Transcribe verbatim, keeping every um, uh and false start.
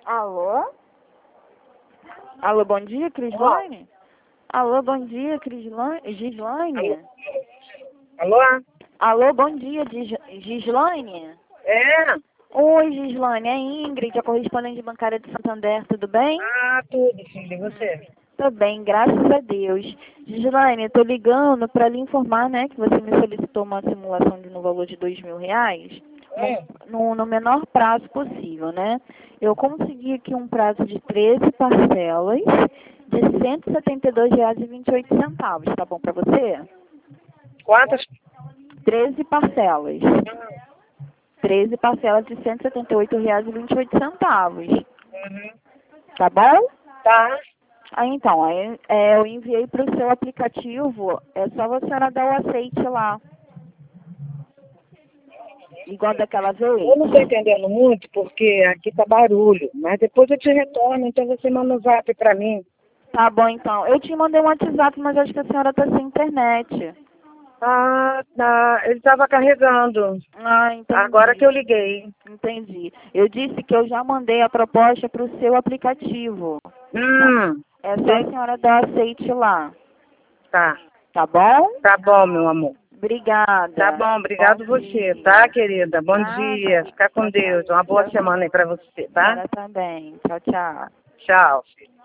Alô? Alô, bom dia, Crislane? Alô, bom dia, Crislane? Gislaine? Alô? Alô, bom dia, Gis- Gislaine? É? Oi, Gislaine, é Ingrid, a correspondente bancária de Santander, tudo bem? Ah, tudo, filho. E você? Tô bem, graças a Deus. Gislaine, eu tô ligando para lhe informar, né, que você me solicitou uma simulação de no valor de dois mil reais, É. no, no menor prazo possível, né? Eu consegui aqui um prazo de treze parcelas de cento e setenta e dois reais e vinte e oito centavos, tá bom para você? Quantas? treze parcelas. treze parcelas de cento e setenta e oito reais e vinte e oito centavos. Uhum. Tá bom? Tá. Ah, então, aí, é, eu enviei para o seu aplicativo, é só você dar o aceite lá. Igual daquela vez. Eu não tô entendendo muito porque aqui tá barulho, mas depois eu te retorno, então você manda um zap pra mim. Tá bom, então. Eu te mandei um WhatsApp, mas acho que a senhora tá sem internet. Ah, tá. Ele tava carregando. Ah, entendi. Agora que eu liguei. Entendi. Eu disse que eu já mandei a proposta para o seu aplicativo. Hum. É só a senhora dar aceite lá. Tá. Tá bom? Tá bom, meu amor. Obrigada. Tá bom, obrigado Bom você, dia. tá, querida? Bom Nada. dia. Fica com Tchau, tchau. Deus. Uma boa Tchau, semana aí pra você, tá? senhora também. Tchau, tchau. Tchau.